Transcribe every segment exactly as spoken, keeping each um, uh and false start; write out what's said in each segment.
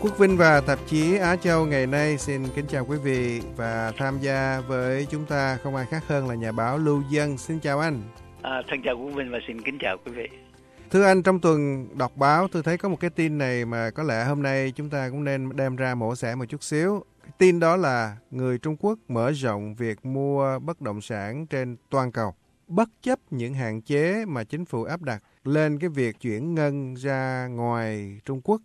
Quốc Vinh và tạp chí Á Châu ngày nay xin kính chào quý vị, và tham gia với chúng ta không ai khác hơn là nhà báo Lưu Dân. Xin chào anh. À, thân chào Quốc Vinh và xin kính chào quý vị. Thưa anh, trong tuần đọc báo tôi thấy có một cái tin này mà có lẽ hôm nay chúng ta cũng nên đem ra mổ xẻ một chút xíu. Cái tin đó là người Trung Quốc mở rộng việc mua bất động sản trên toàn cầu, bất chấp những hạn chế mà chính phủ áp đặt lên cái việc chuyển ngân ra ngoài Trung Quốc.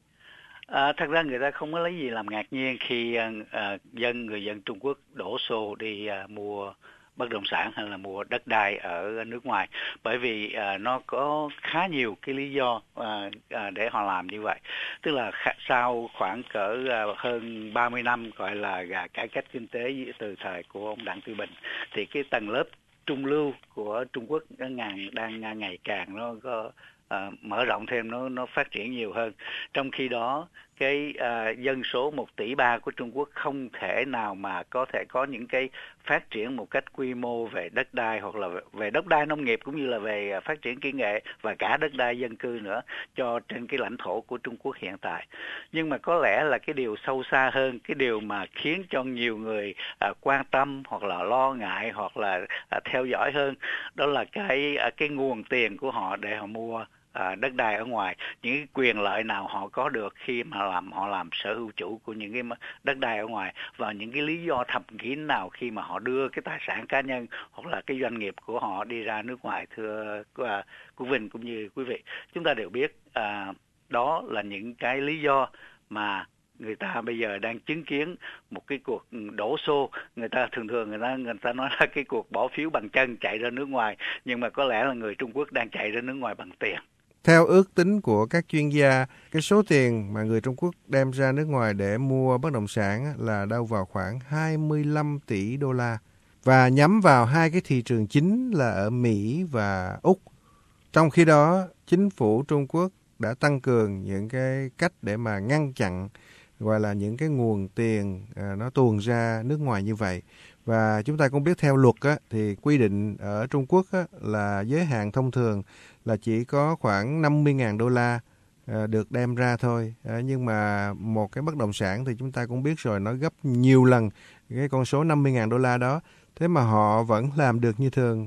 À, thật ra người ta không có lấy gì làm ngạc nhiên khi à, dân người dân Trung Quốc đổ xô đi à, mua bất động sản hay là mua đất đai ở nước ngoài, bởi vì à, nó có khá nhiều cái lý do à, à, để họ làm như vậy. Tức là sau khoảng cỡ à, hơn ba mươi năm gọi là à, cải cách kinh tế từ thời của ông Đặng Tiểu Bình, thì cái tầng lớp trung lưu của Trung Quốc đang đang ngày càng nó có À, mở rộng thêm, nó nó phát triển nhiều hơn. Trong khi đó cái à, dân số một tỷ ba của Trung Quốc không thể nào mà có thể có những cái phát triển một cách quy mô về đất đai, hoặc là về đất đai nông nghiệp, cũng như là về phát triển kỹ nghệ và cả đất đai dân cư nữa cho trên cái lãnh thổ của Trung Quốc hiện tại. Nhưng mà có lẽ là cái điều sâu xa hơn, cái điều mà khiến cho nhiều người à, quan tâm hoặc là lo ngại hoặc là à, theo dõi hơn, đó là cái à, cái nguồn tiền của họ để họ mua À, đất đai ở ngoài, những cái quyền lợi nào họ có được khi mà làm họ làm sở hữu chủ của những cái đất đai ở ngoài, và những cái lý do thầm kín nào khi mà họ đưa cái tài sản cá nhân hoặc là cái doanh nghiệp của họ đi ra nước ngoài. Thưa à, cô Vinh cũng như quý vị, chúng ta đều biết à, đó là những cái lý do mà người ta bây giờ đang chứng kiến một cái cuộc đổ xô. Người ta thường thường người ta người ta nói là cái cuộc bỏ phiếu bằng chân chạy ra nước ngoài, nhưng mà có lẽ là người Trung Quốc đang chạy ra nước ngoài bằng tiền. Theo ước tính của các chuyên gia, cái số tiền mà người Trung Quốc đem ra nước ngoài để mua bất động sản là đâu vào khoảng hai mươi lăm tỷ đô la, và nhắm vào hai cái thị trường chính là ở Mỹ và Úc. Trong khi đó, chính phủ Trung Quốc đã tăng cường những cái cách để mà ngăn chặn gọi là những cái nguồn tiền à, nó tuồn ra nước ngoài như vậy. Và chúng ta cũng biết theo luật á, thì quy định ở Trung Quốc á, là giới hạn thông thường là chỉ có khoảng năm mươi nghìn đô la à, được đem ra thôi. À, nhưng mà một cái bất động sản thì chúng ta cũng biết rồi, nó gấp nhiều lần cái con số năm mươi nghìn đô la đó. Thế mà họ vẫn làm được như thường.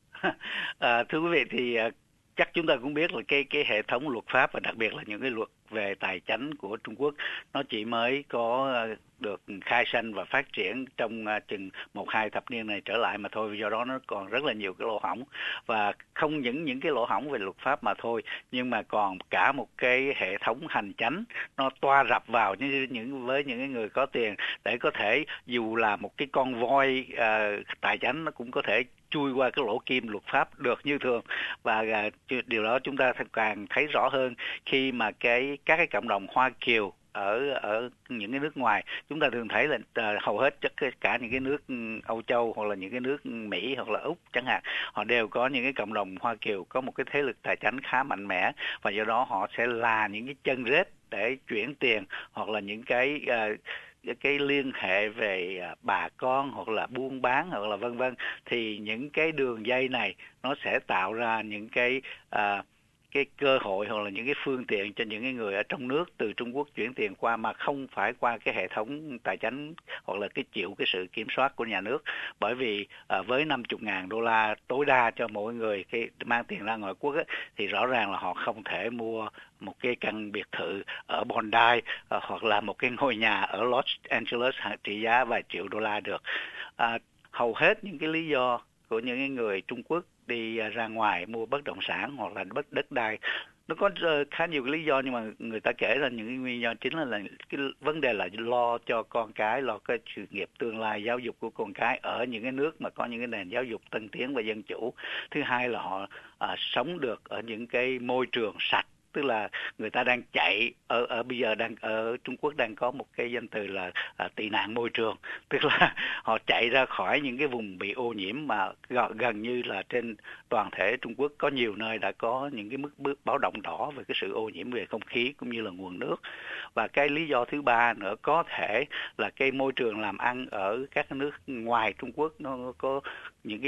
À, thưa quý vị, thì chắc chúng ta cũng biết là cái cái hệ thống luật pháp, và đặc biệt là những cái luật về tài chính của Trung Quốc, nó chỉ mới có được khai sinh và phát triển trong uh, chừng một hai thập niên này trở lại mà thôi. Do đó nó còn rất là nhiều cái lỗ hổng, và không những những cái lỗ hổng về luật pháp mà thôi, nhưng mà còn cả một cái hệ thống hành chính nó toa rập vào những những với những cái người có tiền, để có thể dù là một cái con voi uh, tài chính nó cũng có thể chui qua cái lỗ kim luật pháp được như thường. Và uh, điều đó chúng ta càng thấy rõ hơn khi mà cái các cái cộng đồng Hoa Kiều ở ở những cái nước ngoài. Chúng ta thường thấy là uh, hầu hết tất cả những cái nước Âu Châu hoặc là những cái nước Mỹ hoặc là Úc chẳng hạn, họ đều có những cái cộng đồng Hoa Kiều có một cái thế lực tài chính khá mạnh mẽ, và do đó họ sẽ là những cái chân rết để chuyển tiền, hoặc là những cái uh, cái liên hệ về bà con hoặc là buôn bán hoặc là vân vân. Thì những cái đường dây này nó sẽ tạo ra những cái uh, cái cơ hội hoặc là những cái phương tiện cho những cái người ở trong nước từ Trung Quốc chuyển tiền qua, mà không phải qua cái hệ thống tài chính hoặc là cái chịu cái sự kiểm soát của nhà nước. Bởi vì à, với năm mươi ngàn đô la tối đa cho mỗi người cái mang tiền ra ngoại quốc ấy, thì rõ ràng là họ không thể mua một cái căn biệt thự ở Bondi à, hoặc là một cái ngôi nhà ở Los Angeles trị giá vài triệu đô la được. À, hầu hết những cái lý do của những cái người Trung Quốc đi ra ngoài mua bất động sản hoặc là bất đất đai, nó có khá nhiều cái lý do, nhưng mà người ta kể ra những cái nguyên do chính là, là cái vấn đề là lo cho con cái, lo cái sự nghiệp tương lai giáo dục của con cái ở những cái nước mà có những cái nền giáo dục tân tiến và dân chủ. Thứ hai là họ à, sống được ở những cái môi trường sạch. Tức là người ta đang chạy ở ở bây giờ đang ở Trung Quốc đang có một cái danh từ là à, tị nạn môi trường, tức là họ chạy ra khỏi những cái vùng bị ô nhiễm mà gần như là trên toàn thể Trung Quốc có nhiều nơi đã có những cái mức báo động đỏ về cái sự ô nhiễm về không khí cũng như là nguồn nước. Và cái lý do thứ ba nữa có thể là cái môi trường làm ăn ở các nước ngoài Trung Quốc nó có những cái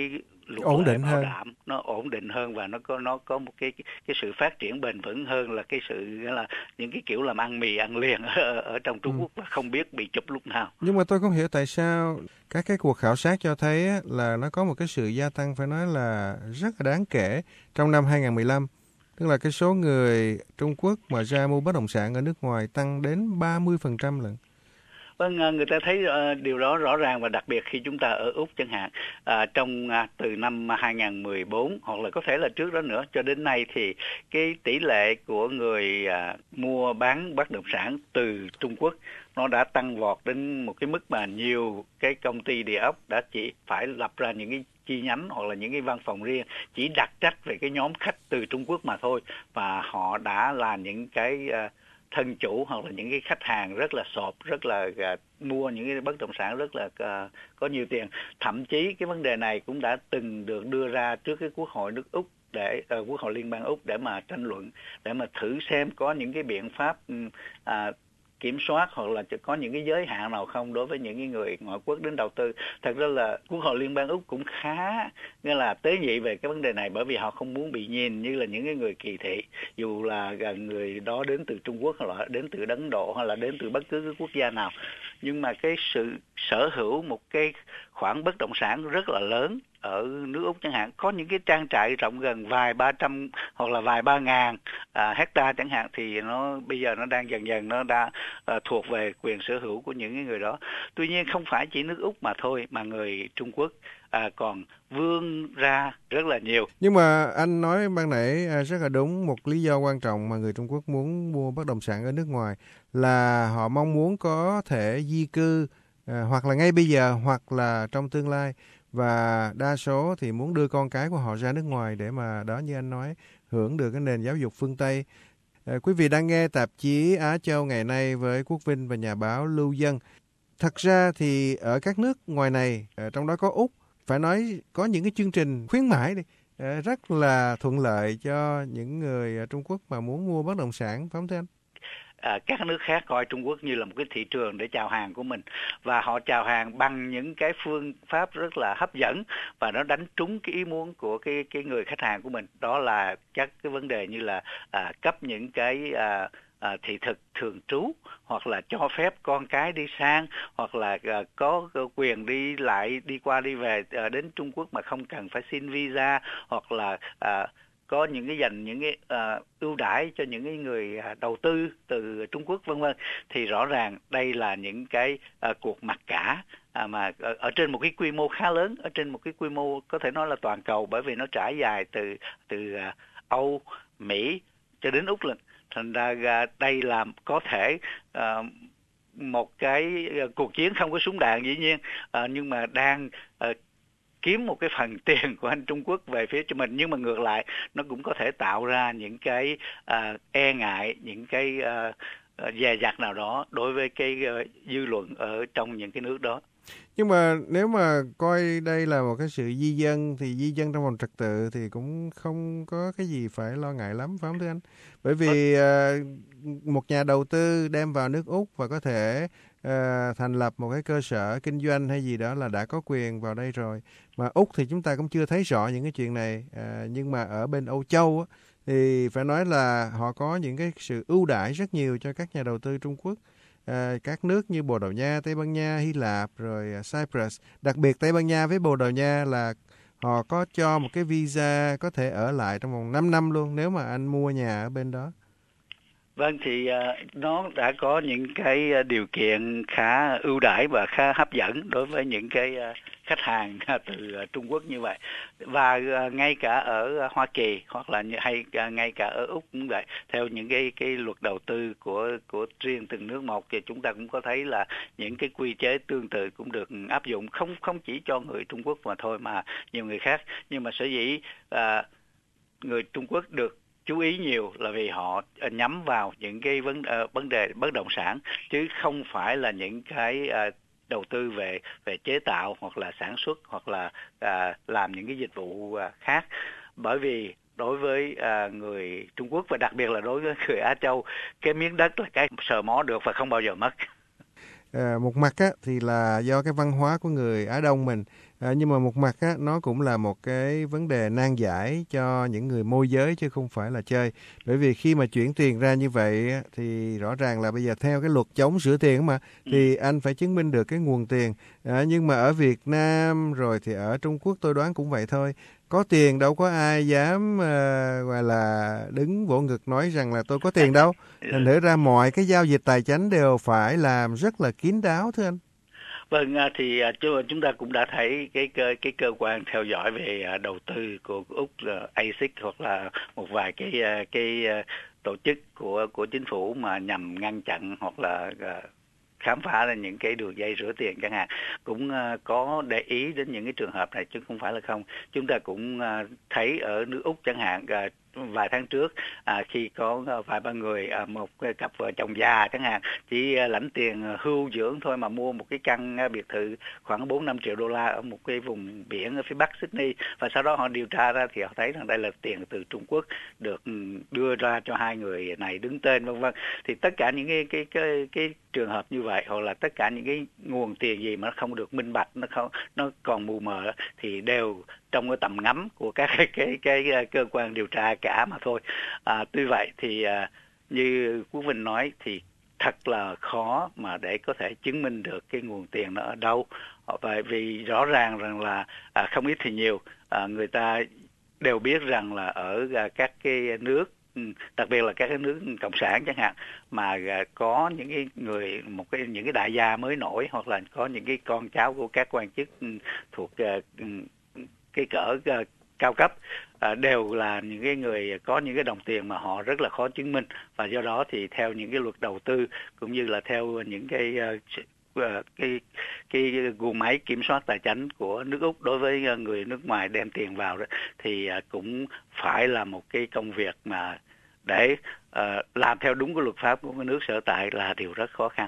luật ổn lệ định bảo hơn. đảm, nó ổn định hơn và nó có nó có một cái cái sự phát triển bền vững hơn là cái sự nghĩa là những cái kiểu làm ăn mì ăn liền ở, ở trong Trung Ừ. Quốc và không biết bị chụp lúc nào. Nhưng mà tôi không hiểu tại sao các cái cuộc khảo sát cho thấy á, là nó có một cái sự gia tăng phải nói là rất là đáng kể trong năm hai không một lăm. Tức là cái số người Trung Quốc mà ra mua bất động sản ở nước ngoài tăng đến ba mươi phần trăm lận. Vâng, à, người ta thấy uh, điều đó rõ ràng và đặc biệt khi chúng ta ở Úc chẳng hạn, à, trong à, từ năm hai không một bốn hoặc là có thể là trước đó nữa cho đến nay thì cái tỷ lệ của người à, mua bán bất động sản từ Trung Quốc nó đã tăng vọt đến một cái mức mà nhiều cái công ty địa ốc đã chỉ phải lập ra những cái chi nhánh hoặc là những cái văn phòng riêng chỉ đặc trách về cái nhóm khách từ Trung Quốc mà thôi, và họ đã là những cái uh, thân chủ hoặc là những cái khách hàng rất là sộp, rất là uh, mua những cái bất động sản rất là uh, có nhiều tiền. Thậm chí cái vấn đề này cũng đã từng được đưa ra trước cái Quốc hội nước Úc để uh, Quốc hội Liên bang Úc để mà tranh luận, để mà thử xem có những cái biện pháp uh, kiểm soát hoặc là có những cái giới hạn nào không đối với những cái người ngoại quốc đến đầu tư. Thật ra là Quốc hội Liên bang Úc cũng khá nghĩa là tế nhị về cái vấn đề này, bởi vì họ không muốn bị nhìn như là những cái người kỳ thị, dù là người đó đến từ Trung Quốc hoặc là đến từ Ấn Độ hoặc là đến từ bất cứ cái quốc gia nào. Nhưng mà cái sự sở hữu một cái khoản bất động sản rất là lớn ở nước Úc chẳng hạn, có những cái trang trại rộng gần vài ba trăm hoặc là vài ba ngàn à, hecta chẳng hạn, thì nó bây giờ nó đang dần dần nó đã à, thuộc về quyền sở hữu của những cái người đó. Tuy nhiên không phải chỉ nước Úc mà thôi, mà người Trung Quốc à, còn vươn ra rất là nhiều. Nhưng mà anh nói ban nãy à, rất là đúng, một lý do quan trọng mà người Trung Quốc muốn mua bất động sản ở nước ngoài là họ mong muốn có thể di cư à, hoặc là ngay bây giờ hoặc là trong tương lai. Và đa số thì muốn đưa con cái của họ ra nước ngoài để mà đó, như anh nói, hưởng được cái nền giáo dục phương Tây. À, quý vị đang nghe tạp chí Á Châu ngày nay với Quốc Vinh và nhà báo Lưu Dân. Thật ra thì ở các nước ngoài này, trong đó có Úc, phải nói có những cái chương trình khuyến mãi đi, rất là thuận lợi cho những người Trung Quốc mà muốn mua bất động sản, phải không thưa anh? À, các nước khác coi Trung Quốc như là một cái thị trường để chào hàng của mình, và họ chào hàng bằng những cái phương pháp rất là hấp dẫn, và nó đánh trúng cái ý muốn của cái cái người khách hàng của mình. Đó là các cái vấn đề như là à, cấp những cái à, à, thị thực thường trú, hoặc là cho phép con cái đi sang, hoặc là à, có quyền đi lại đi qua đi về à, đến Trung Quốc mà không cần phải xin visa, hoặc là à, có những cái dành những cái uh, ưu đãi cho những cái người uh, đầu tư từ Trung Quốc vân vân. Thì rõ ràng đây là những cái uh, cuộc mặc cả uh, mà ở, ở trên một cái quy mô khá lớn, ở trên một cái quy mô có thể nói là toàn cầu, bởi vì nó trải dài từ từ uh, Âu, Mỹ cho đến Úc lần. Thành ra uh, đây là có thể uh, một cái uh, cuộc chiến không có súng đạn dĩ nhiên, uh, nhưng mà đang uh, kiếm một cái phần tiền của anh Trung Quốc về phía cho mình, nhưng mà ngược lại nó cũng có thể tạo ra những cái uh, e ngại, những cái uh, dè dặt nào đó đối với cái uh, dư luận ở trong những cái nước đó. Nhưng mà nếu mà coi đây là một cái sự di dân thì di dân trong vòng trật tự thì cũng không có cái gì phải lo ngại lắm, phải không thưa anh? Bởi vì uh, một nhà đầu tư đem vào nước Úc và có thể uh, thành lập một cái cơ sở kinh doanh hay gì đó là đã có quyền vào đây rồi. Mà Úc thì chúng ta cũng chưa thấy rõ những cái chuyện này, uh, nhưng mà ở bên Âu Châu á, thì phải nói là họ có những cái sự ưu đãi rất nhiều cho các nhà đầu tư Trung Quốc. À, các nước như Bồ Đào Nha, Tây Ban Nha, Hy Lạp, rồi Cyprus, đặc biệt Tây Ban Nha với Bồ Đào Nha là họ có cho một cái visa có thể ở lại trong vòng năm năm luôn nếu mà anh mua nhà ở bên đó. Vâng, thì uh, nó đã có những cái uh, điều kiện khá ưu đãi và khá hấp dẫn đối với những cái uh, khách hàng uh, từ uh, Trung Quốc như vậy. Và uh, ngay cả ở uh, Hoa Kỳ hoặc là hay uh, ngay cả ở Úc cũng vậy. Theo những cái cái luật đầu tư của của riêng từng nước một thì chúng ta cũng có thấy là những cái quy chế tương tự cũng được áp dụng, không không chỉ cho người Trung Quốc mà thôi mà nhiều người khác. Nhưng mà sở dĩ uh, người Trung Quốc được chú ý nhiều là vì họ nhắm vào những cái vấn uh, vấn đề bất động sản, chứ không phải là những cái uh, đầu tư về về chế tạo hoặc là sản xuất hoặc là uh, làm những cái dịch vụ uh, khác. Bởi vì đối với uh, người Trung Quốc và đặc biệt là đối với người Á Châu, cái miếng đất là cái sờ mó được và không bao giờ mất. À, một mặt á, thì là do cái văn hóa của người Á Đông mình, à, nhưng mà một mặt á, nó cũng là một cái vấn đề nan giải cho những người môi giới chứ không phải là chơi. Bởi vì khi mà chuyển tiền ra như vậy á, thì rõ ràng là bây giờ theo cái luật chống rửa tiền mà, Ừ. thì anh phải chứng minh được cái nguồn tiền. À, nhưng mà ở Việt Nam rồi thì ở Trung Quốc tôi đoán cũng vậy thôi. Có tiền đâu có ai dám uh, gọi là đứng vỗ ngực nói rằng là tôi có tiền đâu. Thành thử ra mọi cái giao dịch tài chính đều phải làm rất là kín đáo thưa anh. Vâng, à, thì à, chú- chúng ta cũng đã thấy cái cơ cái cơ quan theo dõi về à, đầu tư của Úc là a xê i xê hoặc là một vài cái à, cái à, tổ chức của của chính phủ mà nhằm ngăn chặn hoặc là à, khám phá ra những cái đường dây rửa tiền chẳng hạn, cũng uh, có để ý đến những cái trường hợp này chứ không phải là không. Chúng ta cũng uh, thấy ở nước Úc chẳng hạn, uh, vài tháng trước à, khi có uh, vài ba người, uh, một cặp vợ chồng già chẳng hạn, chỉ uh, lãnh tiền uh, hưu dưỡng thôi mà mua một cái căn uh, biệt thự khoảng bốn năm triệu đô la ở một cái vùng biển ở phía bắc Sydney, và sau đó họ điều tra ra thì họ thấy rằng đây là tiền từ Trung Quốc được đưa ra cho hai người này đứng tên vân vân. Thì tất cả những cái cái cái cái trường hợp như vậy, hoặc là tất cả những cái nguồn tiền gì mà nó không được minh bạch, nó không nó còn mù mờ thì đều trong cái tầm ngắm của các cái cái, cái, cái cơ quan điều tra cả mà thôi. À, tuy vậy thì à, như Quốc Vinh nói thì thật là khó mà để có thể chứng minh được cái nguồn tiền nó ở đâu. Bởi vì rõ ràng rằng là à, không ít thì nhiều, à, người ta đều biết rằng là ở à, các cái nước, đặc biệt là các cái nước cộng sản chẳng hạn, mà có những cái người, một cái những cái đại gia mới nổi, hoặc là có những cái con cháu của các quan chức thuộc cái cỡ cao cấp, đều là những cái người có những cái đồng tiền mà họ rất là khó chứng minh, và do đó thì theo những cái luật đầu tư cũng như là theo những cái cái cái guồng máy kiểm soát tài chính của nước Úc đối với người nước ngoài đem tiền vào đó, thì cũng phải là một cái công việc mà để uh, làm theo đúng cái luật pháp của cái nước sở tại là điều rất khó khăn.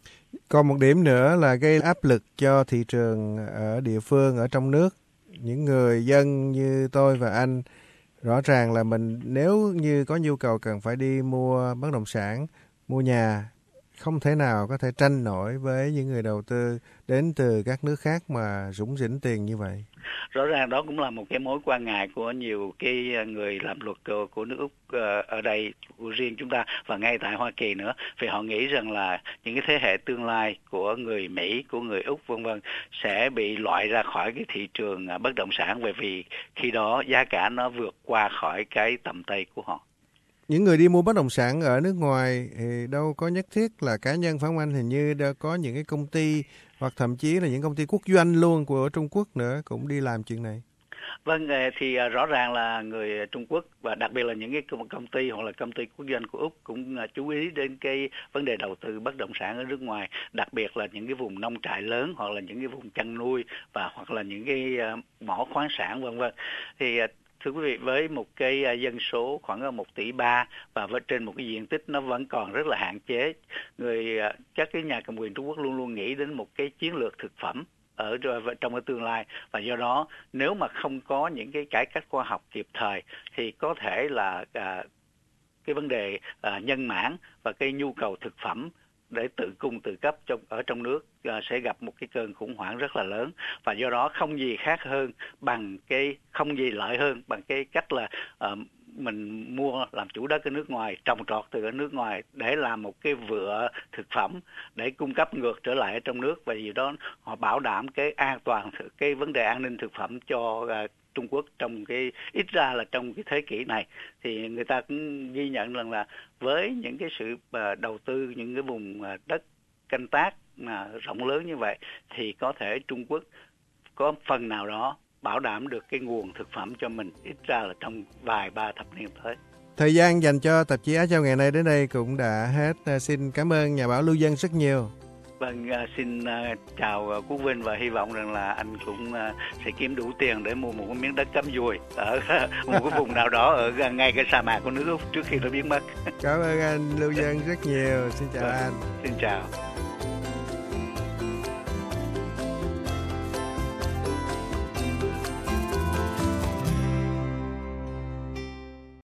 Còn một điểm nữa là gây áp lực cho thị trường ở địa phương, ở trong nước. Những người dân như tôi và anh, rõ ràng là mình nếu như có nhu cầu cần phải đi mua bất động sản, mua nhà, không thể nào có thể tranh nổi với những người đầu tư đến từ các nước khác mà rủng rỉnh tiền như vậy. Rõ ràng đó cũng là một cái mối quan ngại của nhiều cái người làm luật của, của nước Úc ở đây, của riêng chúng ta và ngay tại Hoa Kỳ nữa, vì họ nghĩ rằng là những cái thế hệ tương lai của người Mỹ, của người Úc vân vân sẽ bị loại ra khỏi cái thị trường bất động sản, bởi vì khi đó giá cả nó vượt qua khỏi cái tầm tay của họ. Những người đi mua bất động sản ở nước ngoài thì đâu có nhất thiết là cá nhân, phải không anh? Hình như đã có những cái công ty hoặc thậm chí là những công ty quốc doanh luôn của Trung Quốc nữa cũng đi làm chuyện này. Vâng, thì rõ ràng là người Trung Quốc và đặc biệt là những cái công ty hoặc là công ty quốc doanh của Úc cũng chú ý đến cái vấn đề đầu tư bất động sản ở nước ngoài, đặc biệt là những cái vùng nông trại lớn hoặc là những cái vùng chăn nuôi và hoặc là những cái mỏ khoáng sản vân vân. Thì thưa quý vị, với một cái dân số khoảng một tỷ ba và với trên một cái diện tích nó vẫn còn rất là hạn chế, người các cái nhà cầm quyền Trung Quốc luôn luôn nghĩ đến một cái chiến lược thực phẩm ở trong cái tương lai, và do đó nếu mà không có những cái cải cách khoa học kịp thời thì có thể là à, cái vấn đề à, nhân mảng và cái nhu cầu thực phẩm để tự cung tự cấp trong ở trong nước à, sẽ gặp một cái cơn khủng hoảng rất là lớn, và do đó không gì khác hơn bằng cái không gì lợi hơn bằng cái cách là à, mình mua làm chủ đất ở nước ngoài, trồng trọt từ ở nước ngoài để làm một cái vựa thực phẩm để cung cấp ngược trở lại ở trong nước, và vì đó họ bảo đảm cái an toàn, cái vấn đề an ninh thực phẩm cho uh, Trung Quốc trong cái ít ra là trong cái thế kỷ này. Thì người ta cũng ghi nhận rằng là với những cái sự uh, đầu tư những cái vùng uh, đất canh tác mà rộng lớn như vậy thì có thể Trung Quốc có phần nào đó bảo đảm được cái nguồn thực phẩm cho mình ít ra là trong vài ba thập niên tới. Thời gian dành cho tạp chí Á Châu ngày nay đến đây cũng đã hết. Xin cảm ơn nhà báo Lưu Dân rất nhiều. Vâng, xin chào Quốc Vinh và hy vọng rằng là anh cũng sẽ kiếm đủ tiền để mua một cái miếng đất cắm dùi ở một cái vùng nào đó ở ngay cái sa mạc của nước Úc trước khi nó biến mất. Cảm ơn anh Lưu Dân rất nhiều. Xin chào vâng, anh. Xin chào.